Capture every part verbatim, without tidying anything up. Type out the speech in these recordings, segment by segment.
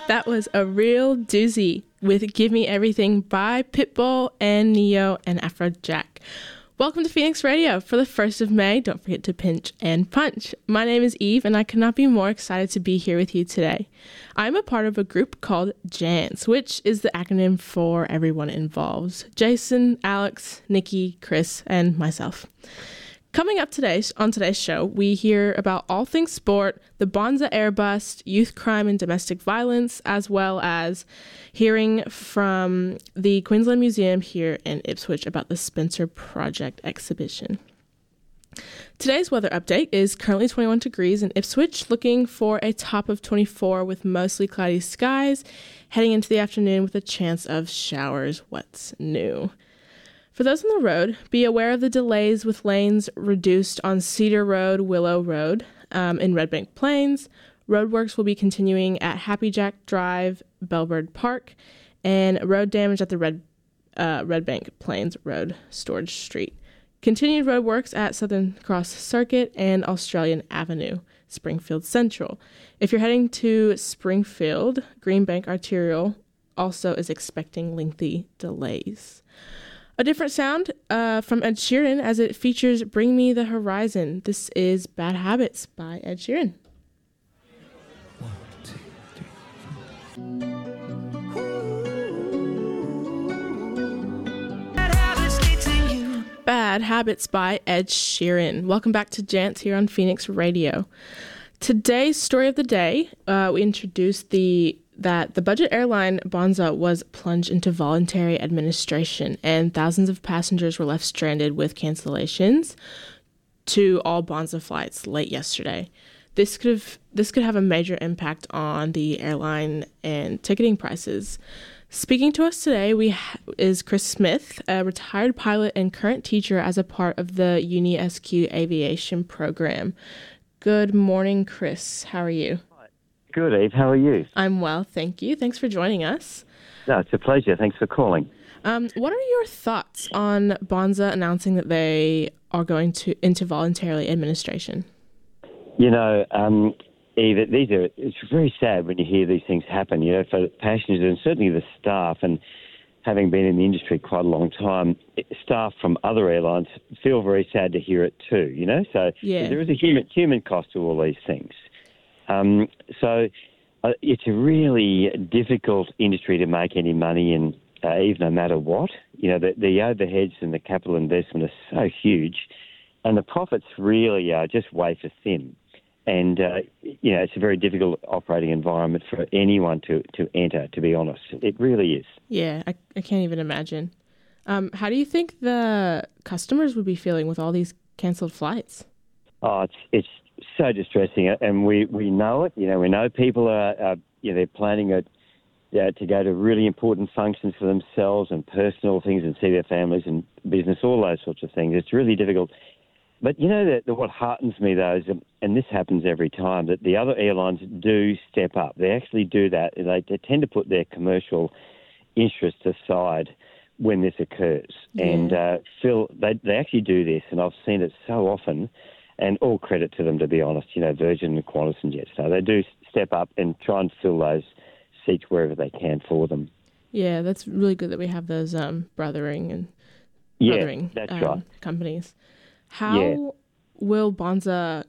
That was a real doozy with Give Me Everything by Pitbull and Neo and Afrojack. Welcome to Phoenix Radio for the first of May. Don't forget to pinch and punch. My name is Eve, and I could not be more excited to be here with you today. I'm a part of a group called JANS, which is the acronym for everyone involved. Jason, Alex, Nikki, Chris, and myself. Coming up today on today's show, we hear about all things sport, the Bonza air bust, youth crime and domestic violence, as well as hearing from the Queensland Museum here in Ipswich about the Spencer Project exhibition. Today's weather update is currently twenty-one degrees in Ipswich, looking for a top of twenty-four with mostly cloudy skies, heading into the afternoon with a chance of showers. What's new? For those on the road, be aware of the delays with lanes reduced on Cedar Road, Willow Road um, in Red Bank Plains. Roadworks will be continuing at Happy Jack Drive, Bellbird Park, and road damage at the Red uh, Red Bank Plains Road, Storage Street. Continued roadworks at Southern Cross Circuit and Australian Avenue, Springfield Central. If you're heading to Springfield, Greenbank Arterial also is expecting lengthy delays. A different sound uh, from Ed Sheeran as it features Bring Me the Horizon. This is Bad Habits by Ed Sheeran. One, two, three, four. Bad Habits by Ed Sheeran. Welcome back to Jants here on Phoenix Radio. Today's story of the day, uh, we introduced the that the budget airline Bonza was plunged into voluntary administration and thousands of passengers were left stranded with cancellations to all Bonza flights late yesterday. This could have this could have a major impact on the airline and ticketing prices. Speaking to us today we ha- is Chris Smith, a retired pilot and current teacher as a part of the UniSQ Aviation program. Good morning, Chris. How are you? Good, Eve. How are you? I'm well, thank you. Thanks for joining us. No, it's a pleasure. Thanks for calling. Um, what are your thoughts on Bonza announcing that they are going to into voluntary administration? You know, um, Eve, these are it's very sad when you hear these things happen. You know, for passengers and certainly the staff, and having been in the industry quite a long time, staff from other airlines feel very sad to hear it too. You know, so yeah. there is a human human cost to all these things. Um, so uh, it's a really difficult industry to make any money in, uh, even no matter what. You know, the, the overheads and the capital investment are so huge, and the profits really are just wafer thin. And, uh, you know, it's a very difficult operating environment for anyone to, to enter, to be honest. It really is. Yeah, I, I can't even imagine. Um, how do you think the customers would be feeling with all these cancelled flights? Oh, it's it's so distressing, and we, we know it. You know, we know people are, are you know, they're planning a, uh, to go to really important functions for themselves and personal things and see their families and business, all those sorts of things. It's really difficult. But, you know, that, that what heartens me, though, is, and this happens every time, that the other airlines do step up. They actually do that. They, they tend to put their commercial interests aside when this occurs. Yeah. And uh, Phil, they, they actually do this, and I've seen it so often. And all credit to them, to be honest, you know, Virgin and Qantas and Jetstar. They do step up and try and fill those seats wherever they can for them. Yeah, that's really good that we have those um, brothering and yeah, brothering that's um, right. companies. How yeah. will Bonza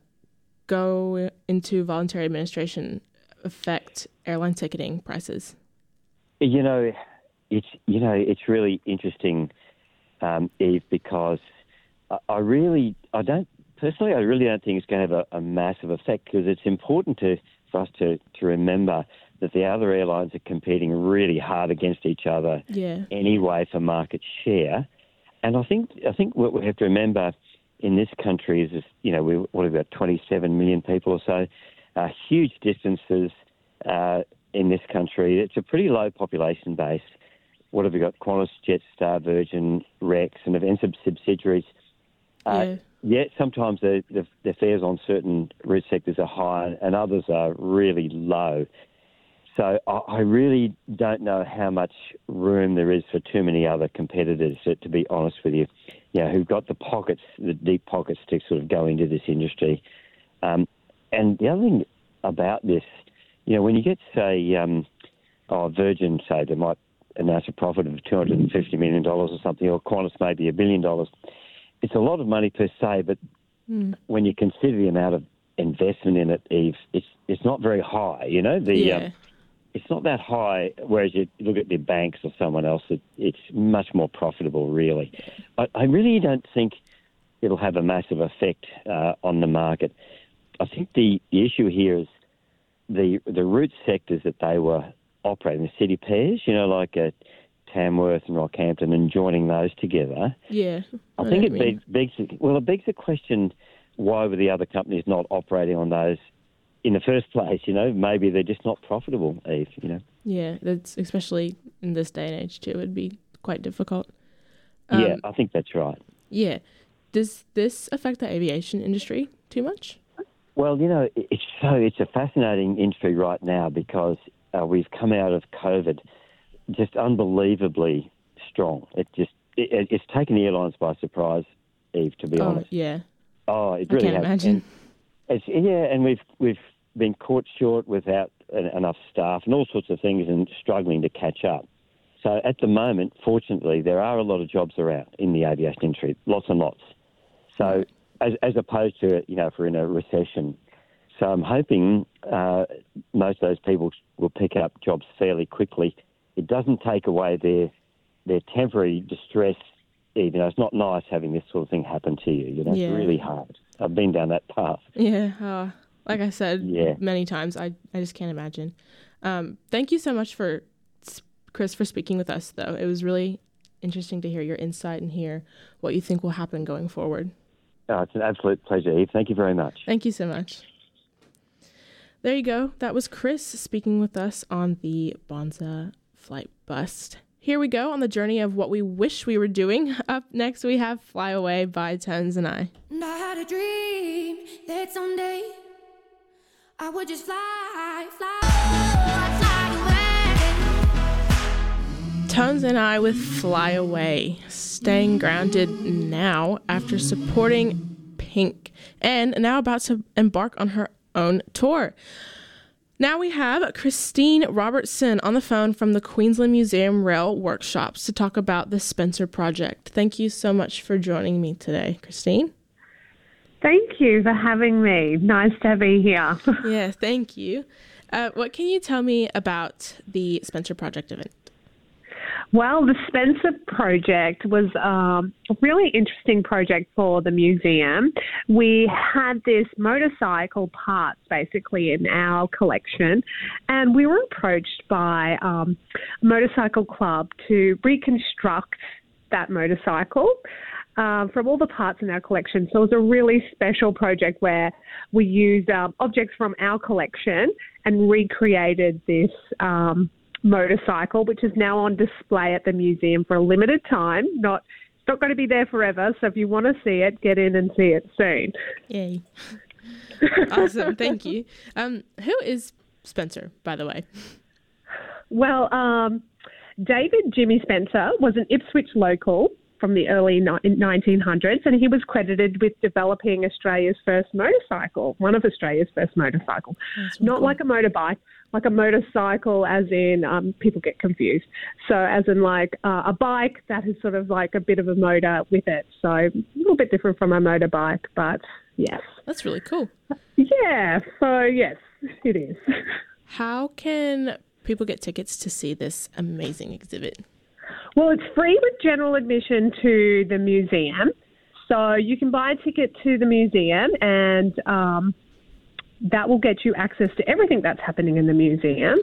go into voluntary administration affect airline ticketing prices? You know, it's you know it's really interesting, um, Eve, because I, I really I don't. Personally, I really don't think it's going to have a, a massive effect, because it's important to for us to, to remember that the other airlines are competing really hard against each other yeah. anyway for market share. And I think I think what we have to remember in this country is, this, you know, we what about twenty-seven million people or so, uh, huge distances uh, in this country. It's a pretty low population base. What have we got? Qantas, Jetstar, Virgin, Rex, and events subsidiaries. Uh, yeah. Yeah, sometimes the, the, the fares on certain route sectors are high and others are really low. So I, I really don't know how much room there is for too many other competitors, to, to be honest with you, you know, who've got the pockets, the deep pockets to sort of go into this industry. Um, and the other thing about this, you know, when you get, say, um, oh, Virgin say they might announce a profit of two hundred fifty million dollars or something, or Qantas maybe a billion dollars. It's a lot of money per se, but mm. when you consider the amount of investment in it, Eve, it's it's not very high. You know, the yeah. um, it's not that high. Whereas you look at the banks or someone else, it, it's much more profitable. Really, I, I really don't think it'll have a massive effect uh, on the market. I think the, the issue here is the the route sectors that they were operating, the city pairs, you know, like uh, Tamworth and Rockhampton, and joining those together. Yeah. I, I think it begs, begs, well, it begs the question, why were the other companies not operating on those in the first place? You know, maybe they're just not profitable, Eve, you know. Yeah, that's especially in this day and age too, it would be quite difficult. Um, yeah, I think that's right. Yeah. Does this affect the aviation industry too much? Well, you know, it's so it's a fascinating industry right now because uh, we've come out of COVID just unbelievably strong. It just it, it's taken the airlines by surprise, Eve, to be oh, honest. Yeah. Oh, it I really can't has. imagine. And it's, yeah, and we've we've been caught short without enough staff and all sorts of things, and struggling to catch up. So at the moment, fortunately, there are a lot of jobs around in the aviation industry, lots and lots. So as, as opposed to, you know, if we're in a recession. So I'm hoping uh, most of those people will pick up jobs fairly quickly. It doesn't take away their their temporary distress. Even though it's not nice having this sort of thing happen to you. You know, yeah. It's really hard. I've been down that path. Yeah. Uh, like I said yeah. many times, I, I just can't imagine. Um, thank you so much for, Chris, for speaking with us, though. It was really interesting to hear your insight and hear what you think will happen going forward. Oh, it's an absolute pleasure, Eve. Thank you very much. Thank you so much. There you go. That was Chris speaking with us on the Bonza flight bust. Here we go on the journey of what we wish we were doing. Up next, we have Fly Away by Tones and I. And I had a dream that someday I would just fly, fly, fly away. Tones and I with Fly Away, staying grounded now after supporting Pink and now about to embark on her own tour. Now we have Christine Robertson on the phone from the Queensland Museum Rail Workshops to talk about the Spencer Project. Thank you so much for joining me today, Christine. Thank you for having me. Nice to be here. Yeah, thank you. Uh, what can you tell me about the Spencer Project event? Well, the Spencer Project was um, a really interesting project for the museum. We had this motorcycle parts basically in our collection, and we were approached by um, a motorcycle club to reconstruct that motorcycle uh, from all the parts in our collection. So it was a really special project where we used um, objects from our collection and recreated this um motorcycle, which is now on display at the museum for a limited time. Not, it's not going to be there forever. So if you want to see it, get in and see it soon. Yay! Awesome, thank you. Um, who is Spencer, by the way? Well, um, David Jimmy Spencer was an Ipswich local from the early nineteen hundreds, and he was credited with developing Australia's first motorcycle, one of Australia's first motorcycles. Really Not cool. Like a motorbike, like a motorcycle as in, um, people get confused. So as in like uh, a bike that is sort of like a bit of a motor with it. So a little bit different from a motorbike, but yes. That's really cool. Yeah, so yes, it is. How can people get tickets to see this amazing exhibit? Well, it's free with general admission to the museum. So you can buy a ticket to the museum and um, that will get you access to everything that's happening in the museum.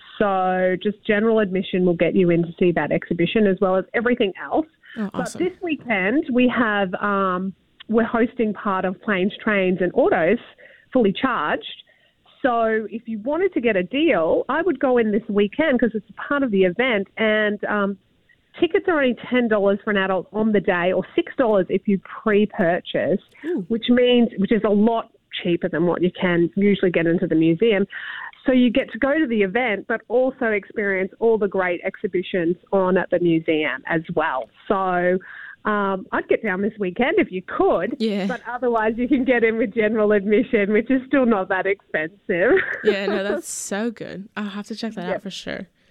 So just general admission will get you in to see that exhibition as well as everything else. Oh, awesome. But this weekend we have, um, we're hosting part of Planes, Trains and Autos fully charged. So if you wanted to get a deal, I would go in this weekend because it's a part of the event, and um, tickets are only ten dollars for an adult on the day or six dollars if you pre-purchase, Ooh. which means, which is a lot cheaper than what you can usually get into the museum. So you get to go to the event, but also experience all the great exhibitions on at the museum as well. So um, I'd get down this weekend if you could, yeah. but otherwise you can get in with general admission, which is still not that expensive. Yeah, no, that's so good. I'll have to check that yep. out for sure.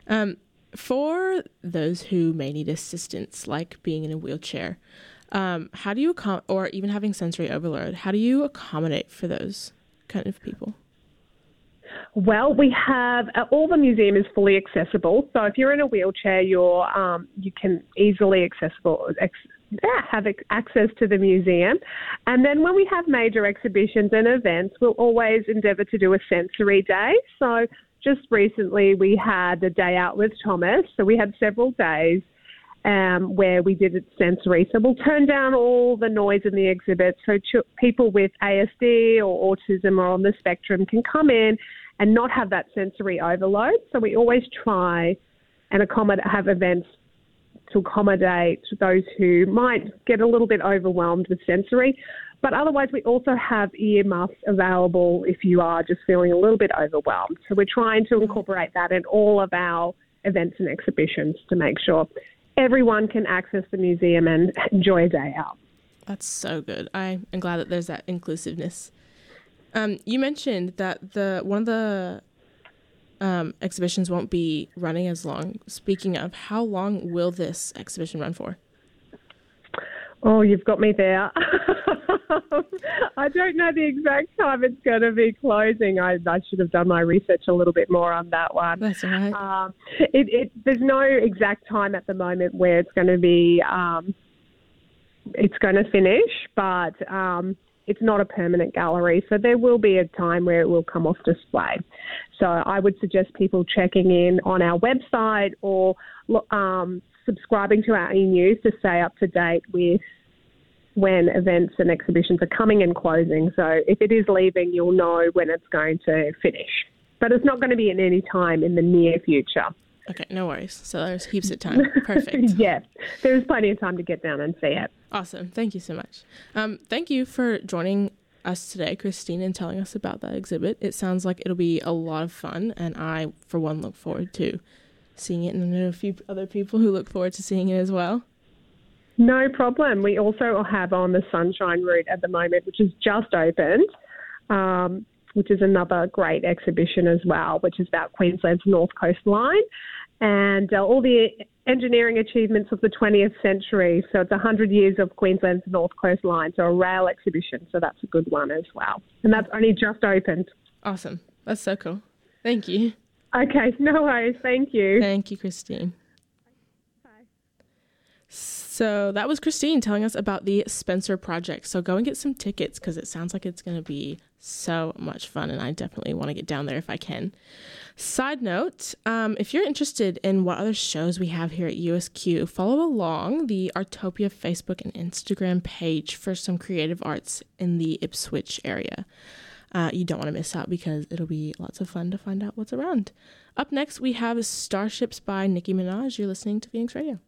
Um, for those who may need assistance, like being in a wheelchair, um, how do you, accom- or even having sensory overload, how do you accommodate for those kind of people? Well, we have uh, all the museum is fully accessible. So if you're in a wheelchair, you're um, you can easily accessible ex- yeah, have ex- access to the museum. And then when we have major exhibitions and events, we'll always endeavour to do a sensory day. So just recently we had a day out with Thomas. So we had several days um, where we did it sensory. So we'll turn down all the noise in the exhibit so ch- people with A S D or autism or on the spectrum can come in and not have that sensory overload. So we always try and accommodate, have events to accommodate those who might get a little bit overwhelmed with sensory. But otherwise, we also have earmuffs available if you are just feeling a little bit overwhelmed. So we're trying to incorporate that in all of our events and exhibitions to make sure everyone can access the museum and enjoy a day out. That's so good. I am glad that there's that inclusiveness. Um, you mentioned that the one of the um, exhibitions won't be running as long. Speaking of, how long will this exhibition run for? Oh, you've got me there. I don't know the exact time it's going to be closing. I, I should have done my research a little bit more on that one. That's all right. Um, it, it, there's no exact time at the moment where it's going to be, um, it's going to finish, but um, it's not a permanent gallery. So there will be a time where it will come off display. So I would suggest people checking in on our website or um, subscribing to our e-news to stay up to date with when events and exhibitions are coming and closing. So if it is leaving, you'll know when it's going to finish. But it's not going to be at any time in the near future. Okay, no worries. So there's heaps of time. Perfect. Yes, there's plenty of time to get down and see it. Awesome. Thank you so much. Um, thank you for joining us today, Christine, and telling us about that exhibit. It sounds like it'll be a lot of fun, and I, for one, look forward to seeing it, and I know a few other people who look forward to seeing it as well. No problem. We also have on the Sunshine Route at the moment, which is just opened, um, which is another great exhibition as well, which is about Queensland's North Coast Line and uh, all the engineering achievements of the twentieth century. So it's one hundred years of Queensland's North Coast Line, so a rail exhibition. So that's a good one as well. And that's only just opened. Awesome. That's so cool. Thank you. Okay, no worries. Thank you. Thank you, Christine. Bye. So that was Christine telling us about the Spencer Project. So go and get some tickets because it sounds like it's going to be so much fun, and I definitely want to get down there if I can. Side note, um, if you're interested in what other shows we have here at U S Q, follow along the Artopia Facebook and Instagram page for some creative arts in the Ipswich area. Uh, you don't want to miss out because it'll be lots of fun to find out what's around. Up next, we have Starships by Nicki Minaj. You're listening to Phoenix Radio.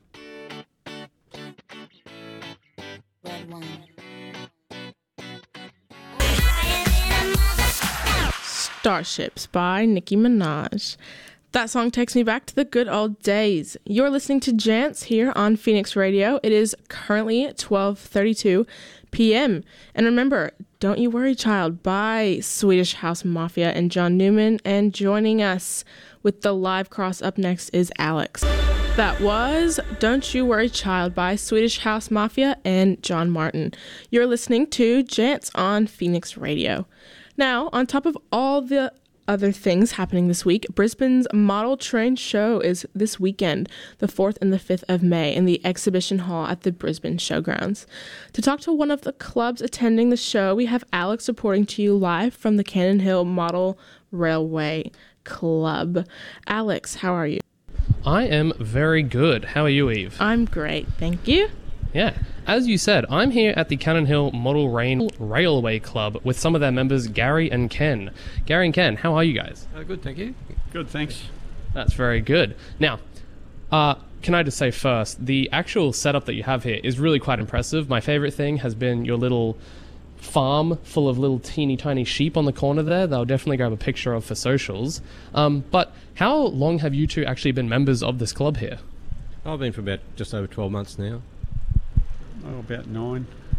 Red one. Starships by Nicki Minaj. That song takes me back to the good old days. You're listening to Jance here on Phoenix Radio. It is currently twelve thirty-two p.m. And remember, Don't You Worry Child by Swedish House Mafia and John Newman. And joining us with the live cross up next is Alex. That was Don't You Worry Child by Swedish House Mafia and John Martin. You're listening to Jance on Phoenix Radio. Now, on top of all the other things happening this week, Brisbane's Model Train Show is this weekend, the fourth and the fifth of May, in the exhibition hall at the Brisbane Showgrounds. To talk to one of the clubs attending the show, we have Alex reporting to you live from the Cannon Hill Model Railway Club. Alex, how are you? I am very good. How are you, Eve? I'm great, thank you. Yeah. As you said, I'm here at the Cannon Hill Model Rain Railway Club with some of their members, Gary and Ken. Gary and Ken, how are you guys? Uh, good, thank you. Good, thanks. That's very good. Now, uh, can I just say first, the actual setup that you have here is really quite impressive. My favourite thing has been your little farm full of little teeny tiny sheep on the corner there that I'll definitely grab a picture of for socials. Um, but how long have you two actually been members of this club here? I've been for about just over twelve months now. Oh, about nine.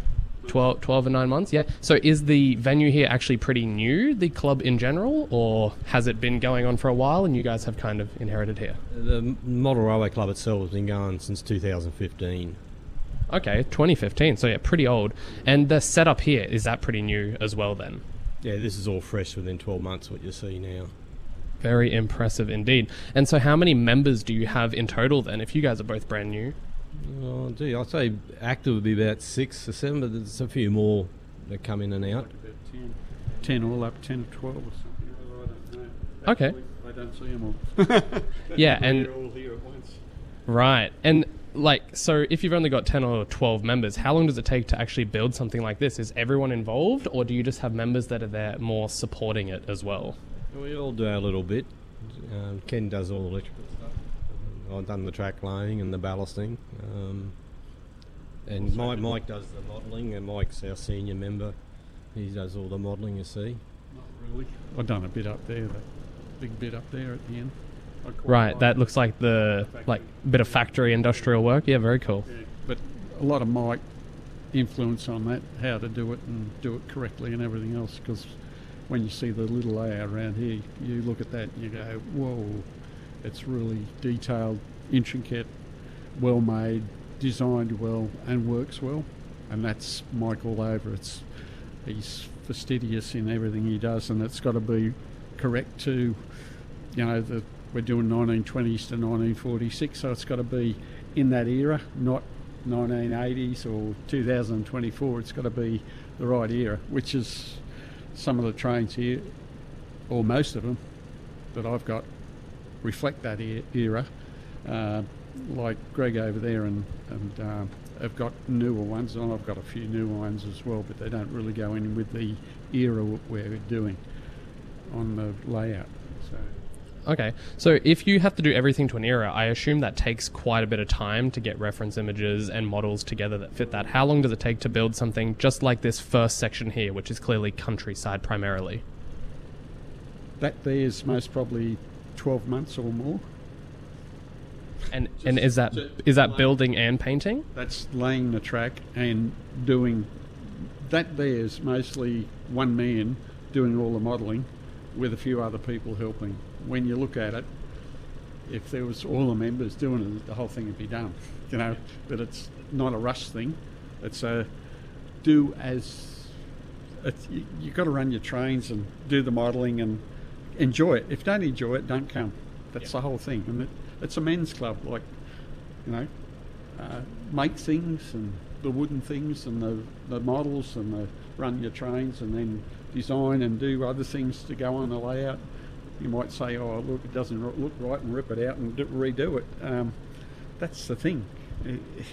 twelve, twelve and nine months, yeah. So is the venue here actually pretty new, the club in general, or has it been going on for a while and you guys have kind of inherited here? The Model Railway Club itself has been going since two thousand fifteen. Okay, twenty fifteen, so yeah, pretty old. And the setup here, is that pretty new as well then? Yeah, this is all fresh within twelve months, what you see now. Very impressive indeed. And so how many members do you have in total then, if you guys are both brand new? Oh, gee, I'd say active would be about six or seven, but there's a few more that come in and out. About ten. ten all up, ten or twelve or something. I don't know. Okay. Actually, I don't see them all. Yeah, and... They're all here at once. Right. And, like, so if you've only got ten or twelve members, how long does it take to actually build something like this? Is everyone involved, or do you just have members that are there more supporting it as well? We all do our little bit. Um, Ken does all the electrical stuff. I've done the track laying and the ballasting. Um, and Mike, Mike does the modelling, and Mike's our senior member. He does all the modelling, you see. Not really. I've done a bit up there, that big bit up there at the end. I quite Right, like that it. looks like the, like, bit of factory industrial work. Yeah, very cool. Yeah, but a lot of Mike influence on that, how to do it and do it correctly and everything else, because when you see the little layout around here, you look at that and you go, whoa, it's really detailed, intricate, well made, designed well and works well, and that's Mike all over. It's he's fastidious in everything he does, and it's got to be correct to, you know, the we're doing nineteen twenties to nineteen forty-six, so it's got to be in that era, not nineteen eighties or two thousand twenty-four. It's got to be the right era, which is some of the trains here, or most of them that I've got, reflect that e- era. Uh, like Greg over there and, and um, have got newer ones, and I've got a few newer ones as well, but they don't really go in with the era we're doing on the layout. So. Okay, so if you have to do everything to an era, I assume that takes quite a bit of time to get reference images and models together that fit that. How long does it take to build something just like this first section here, which is clearly countryside primarily? That there's most probably twelve months or more. And and is that is that building and painting? That's laying the track and doing... That there's mostly one man doing all the modelling with a few other people helping. When you look at it, if there was all the members doing it, the whole thing would be done, you know. But it's not a rush thing. It's a do as it's, you, you've got to run your trains and do the modelling and enjoy it. If you don't enjoy it, don't come. That's yeah. the whole thing. And it, it's a men's club, like, you know, uh, make things and the wooden things and the, the models and the run your trains and then design and do other things to go on the layout. You might say, oh, look, it doesn't r- look right, and rip it out and d- redo it. Um, that's the thing. It, it,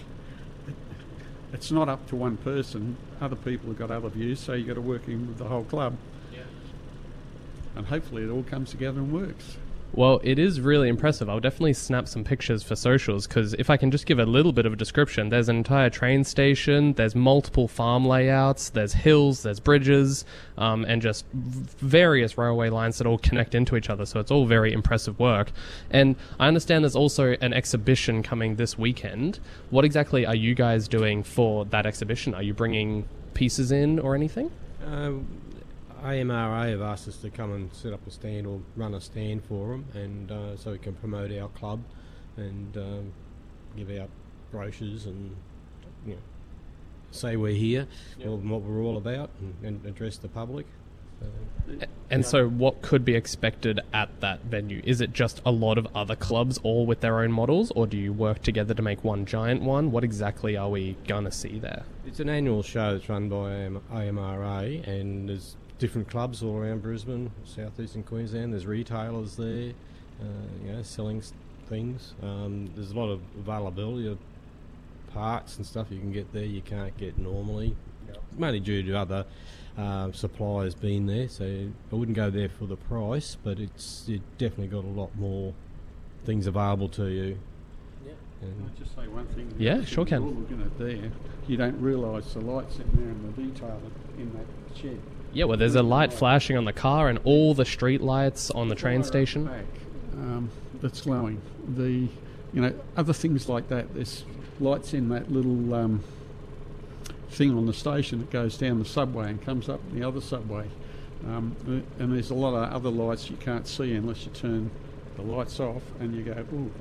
it's not up to one person. Other people have got other views, so you've got to work in with the whole club. Yeah. And hopefully it all comes together and works. Well, it is really impressive. I'll definitely snap some pictures for socials, because if I can just give a little bit of a description, there's an entire train station, there's multiple farm layouts, there's hills, there's bridges, um, and just various railway lines that all connect into each other, so it's all very impressive work. And I understand there's also an exhibition coming this weekend. What exactly are you guys doing for that exhibition? Are you bringing pieces in or anything? Um, A M R A have asked us to come and set up a stand or run a stand for them, and uh, so we can promote our club and um, give out brochures and, you know, say we're here, yep. or what we're all about, and, and address the public. Uh, and so what could be expected at that venue? Is it just a lot of other clubs all with their own models, or do you work together to make one giant one? What exactly are we going to see there? It's an annual show that's run by A M R A, and there's different clubs all around Brisbane, southeastern Queensland. There's retailers there, uh, you know, selling things. Um, there's a lot of availability of parts and stuff you can get there you can't get normally, yep. mainly due to other uh, suppliers being there. So I wouldn't go there for the price, but it's it definitely got a lot more things available to you. Yeah. Can I just say one thing? Yeah, sure can. You're looking at there, you don't realise the lights in there and the detail in that shed. Yeah, well, there's a light flashing on the car and all the street lights on the train station. Back, um, that's glowing. The, you know, other things like that. There's lights in that little um, thing on the station that goes down the subway and comes up the other subway. Um, and there's a lot of other lights you can't see unless you turn the lights off and you go, ooh.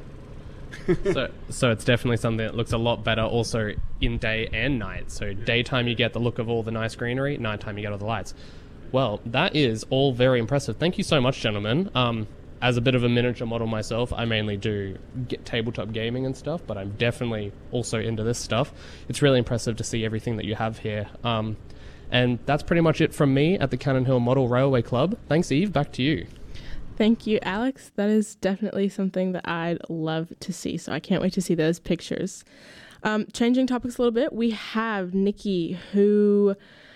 so, so it's definitely something that looks a lot better also in day and night. So daytime you get the look of all the nice greenery, nighttime you get all the lights. Well, that is all very impressive. Thank you so much, gentlemen. Um, as a bit of a miniature model myself, I mainly do get tabletop gaming and stuff, but I'm definitely also into this stuff. It's really impressive to see everything that you have here. Um, and that's pretty much it from me at the Cannon Hill Model Railway Club. Thanks, Eve. Back to you. Thank you, Alex. That is definitely something that I'd love to see, so I can't wait to see those pictures. Um, changing topics a little bit, we have Nikki, who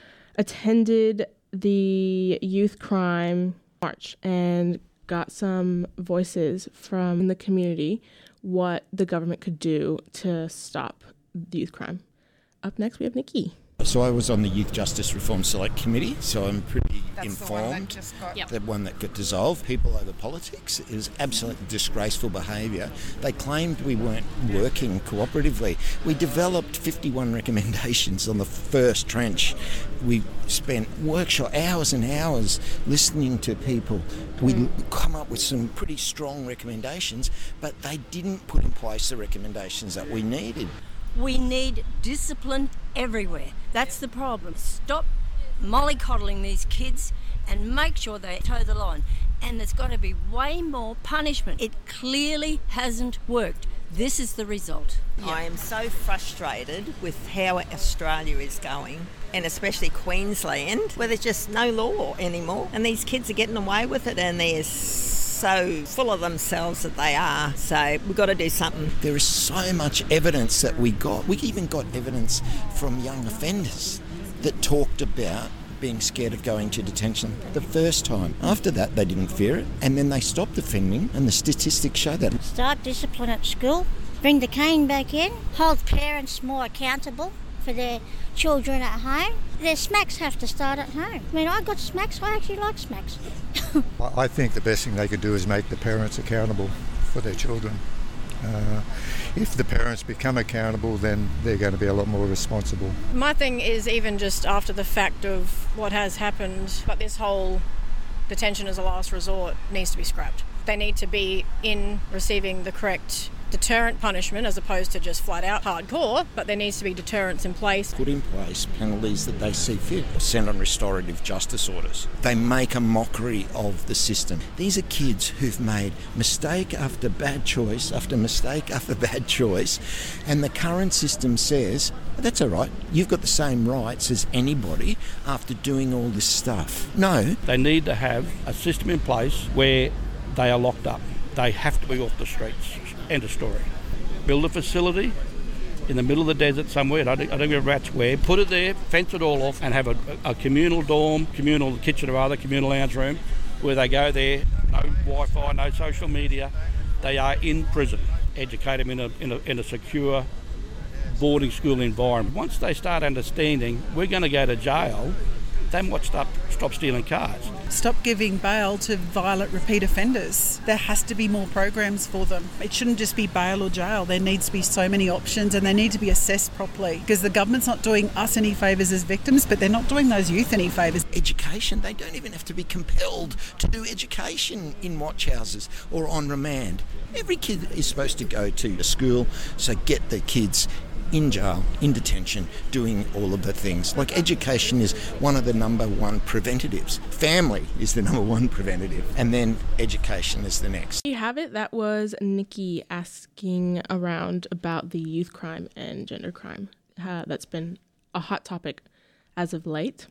attended the youth crime march and got some voices from the community what the government could do to stop the youth crime. Up next, we have Nikki. So I was on the Youth Justice Reform Select Committee, so I'm pretty That's informed. The one that just got... Yep. The one that got dissolved. People over politics. It was absolutely disgraceful behaviour. They claimed we weren't working cooperatively. We developed fifty-one recommendations on the first trench. We spent workshop hours and hours listening to people. We mm. come up with some pretty strong recommendations, but they didn't put in place the recommendations that we needed. We need discipline everywhere. That's the problem. Stop mollycoddling these kids and make sure they toe the line. And there's got to be way more punishment. It clearly hasn't worked. This is the result. Yeah. I am so frustrated with how Australia is going, and especially Queensland, where there's just no law anymore. And these kids are getting away with it, and there's so full of themselves that they are. So we've got to do something. There is so much evidence that we got. We even got evidence from young offenders that talked about being scared of going to detention the first time. After that, they didn't fear it, and then they stopped offending, and the statistics show that. Start discipline at school, bring the cane back in, hold parents more accountable for their children at home. Their smacks have to start at home. I mean, I got smacks. I actually like smacks. I think the best thing they could do is make the parents accountable for their children. Uh, if the parents become accountable, then they're going to be a lot more responsible. My thing is even just after the fact of what has happened, but this whole detention as a last resort needs to be scrapped. They need to be in receiving the correct deterrent punishment as opposed to just flat out hardcore, but there needs to be deterrents in place. Put in place penalties that they see fit. Send on restorative justice orders. They make a mockery of the system. These are kids who've made mistake after bad choice after mistake after bad choice, and the current system says, that's all right, you've got the same rights as anybody after doing all this stuff. No. They need to have a system in place where they are locked up. They have to be off the streets. End of story. Build a facility in the middle of the desert somewhere, I don't, I don't give a rat's where, put it there, fence it all off, and have a, a communal dorm, communal kitchen or other, communal lounge room, where they go there, no Wi-Fi, no social media. They are in prison. Educate them in a, in a, in a secure boarding school environment. Once they start understanding we're going to go to jail, they might stop, stop stealing cars. Stop giving bail to violent repeat offenders. There has to be more programs for them. It shouldn't just be bail or jail. There needs to be so many options, and they need to be assessed properly, because the government's not doing us any favours as victims, but they're not doing those youth any favours. Education, they don't even have to be compelled to do education in watch houses or on remand. Every kid is supposed to go to a school, so get the kids in jail, in detention, doing all of the things. Like education is one of the number one preventatives. Family is the number one preventative. And then education is the next. You have it. That was Nikki asking around about the youth crime and gender crime. Uh, that's been a hot topic as of late.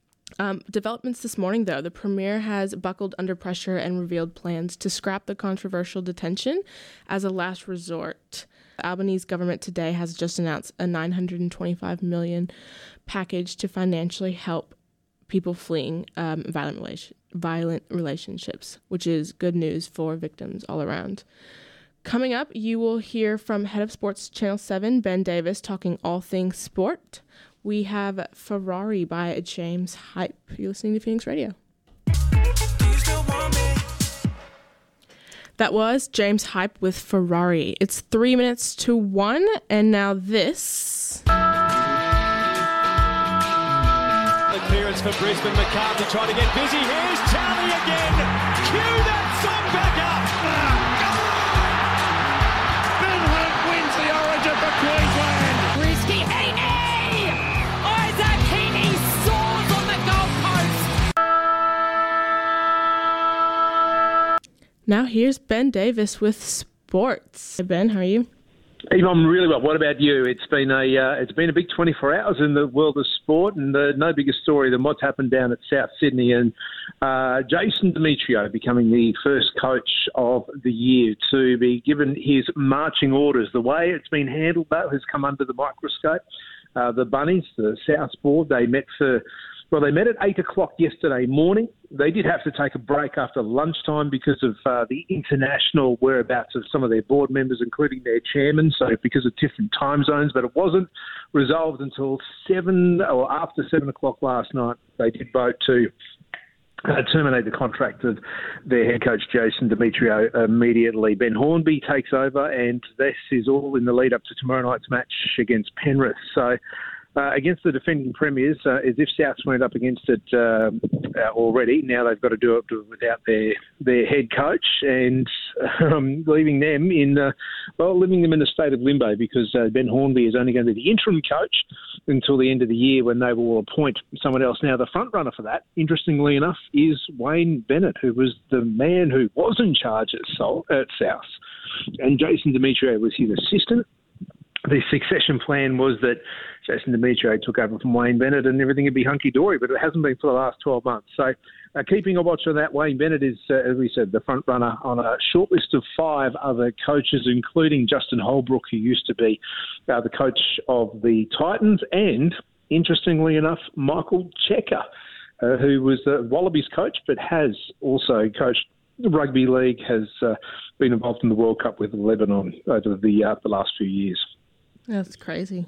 Um, developments this morning, though. The Premier has buckled under pressure and revealed plans to scrap the controversial detention as a last resort. The Albanese government today has just announced a nine hundred twenty-five million dollars package to financially help people fleeing um, violent, relation, violent relationships, which is good news for victims all around. Coming up, you will hear from Head of Sports Channel seven, Ben Davis, talking all things sport. We have Ferrari by James Hype. You're listening to Phoenix Radio. That was James Hype with Ferrari. It's three minutes to one, and now this. appearance for Brisbane. McCarthy trying to get busy. Here's Tally again. Cue that song back up. Ben Hunt wins the Origin for Queensland. Risky Heaney! Isaac Heaney soars on the Gold Coast. Now here's Ben Davis with sports. Hey Ben, how are you? Eve, I'm really well. What about you? It's been a uh, it's been a big twenty-four hours in the world of sport, and uh, no bigger story than what's happened down at South Sydney and uh, Jason Demetriou becoming the first coach of the year to be given his marching orders. The way it's been handled, though, has come under the microscope. Uh, the Bunnies, the Souths board, they met for well, they met at eight o'clock yesterday morning. They did have to take a break after lunchtime because of uh, the international whereabouts of some of their board members, including their chairman, so because of different time zones. But it wasn't resolved until seven or after seven o'clock last night. They did vote to uh, terminate the contract of their head coach, Jason Demetriou, immediately. Ben Hornby takes over, and this is all in the lead up to tomorrow night's match against Penrith. So Uh, against the defending premiers, uh, as if Souths went up against it uh, uh, already. Now they've got to do it without their their head coach, and um, leaving them in uh, well, leaving them in a state of limbo because uh, Ben Hornby is only going to be the interim coach until the end of the year when they will appoint someone else. Now the front runner for that, interestingly enough, is Wayne Bennett, who was the man who was in charge at, Sol- at Souths, and Jason Demetriou was his assistant. The succession plan was that Jason Demetriou took over from Wayne Bennett and everything would be hunky-dory, but it hasn't been for the last twelve months. So uh, keeping a watch on that, Wayne Bennett is, uh, as we said, the front runner on a short list of five other coaches, including Justin Holbrook, who used to be uh, the coach of the Titans, and, interestingly enough, Michael Cheika, uh, who was the Wallabies coach but has also coached the rugby league, has uh, been involved in the World Cup with Lebanon over the, uh, the last few years. That's crazy.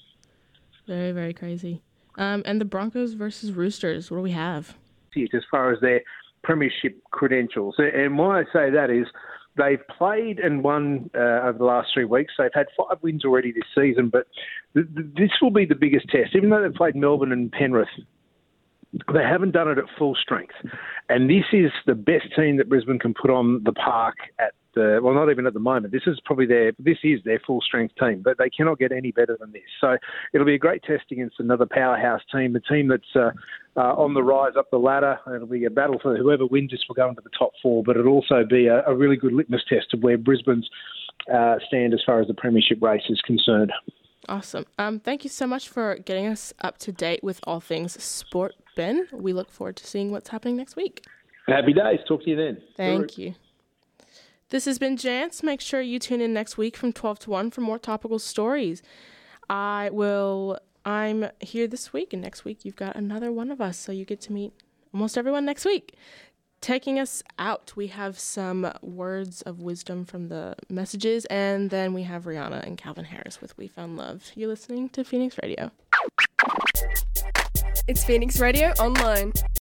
Very, very crazy. Um, and the Broncos versus Roosters, what do we have? As far as their premiership credentials. And why I say that is they've played and won uh, over the last three weeks. They've had five wins already this season, but th- th- this will be the biggest test. Even though they've played Melbourne and Penrith, they haven't done it at full strength. And this is the best team that Brisbane can put on the park at the, well, not even at the moment. This is probably their, this is their full strength team, but they cannot get any better than this. So it'll be a great test against another powerhouse team, a team that's uh, uh, on the rise up the ladder. It'll be a battle for whoever wins this will go into the top four, but it'll also be a, a really good litmus test of where Brisbane's uh, stand as far as the premiership race is concerned. Awesome. Um, thank you so much for getting us up to date with all things sport, Ben. We look forward to seeing what's happening next week. Happy days. Talk to you then. Thank Sorry. you. This has been Jance. Make sure you tune in next week from twelve to one for more topical stories. I will, I'm here this week, and next week you've got another one of us, so you get to meet almost everyone next week. Taking us out, we have some words of wisdom from the messages, and then we have Rihanna and Calvin Harris with We Found Love. You're listening to Phoenix Radio. It's Phoenix Radio Online.